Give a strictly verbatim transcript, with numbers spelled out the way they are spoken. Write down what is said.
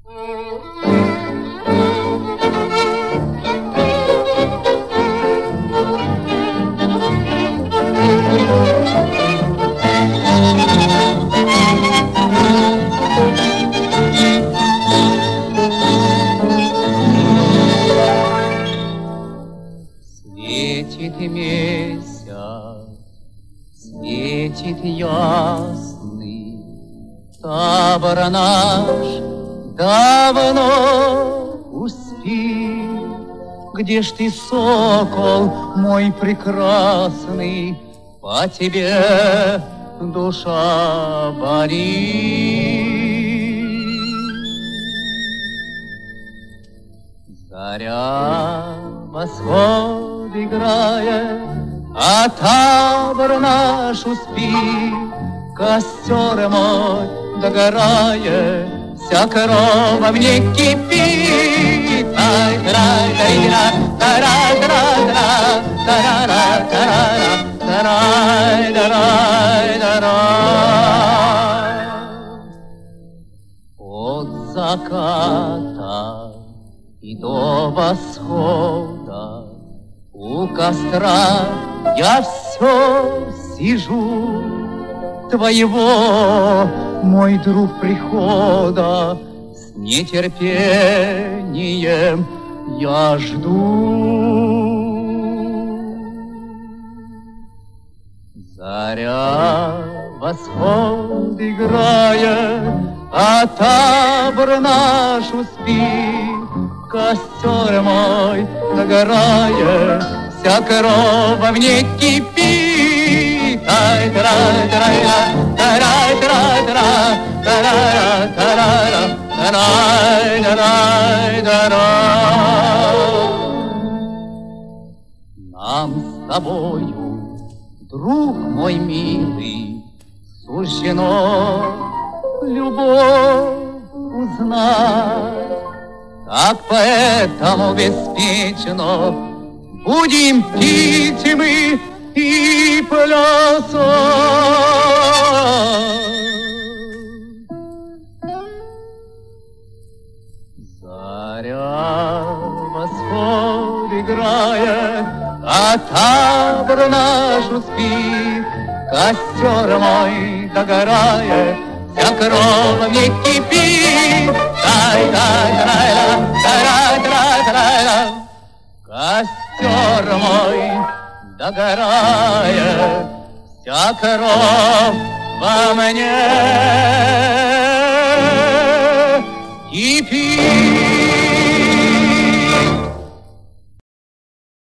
Светит месяц, светит ясный, табор наш давно успел. Где ж ты, сокол мой прекрасный, по тебе душа болит. Заря восход играет, а табор наш успит. Костер мой догорает, вся кровь во мне кипит. От заката и до восхода у костра я все сижу. Твоего, мой друг, прихода с нетерпением я жду. Заря восход играет, а табор наш успит. Костер мой догорает, вся кровь во мне кипит. Ай, тарай, тарай, тарай, тарай, тарай, тарай, тарай, тарай, тарай. Нам с тобою, друг мой милый, суждено любовь узнать. Так поэтому беспечно будем пить мы и плясать. Заря восход играет, а табор наш успит. Костер мой догорает, вся кровь во мне кипит. Костер мой догорает, вся кровь во мне кипит.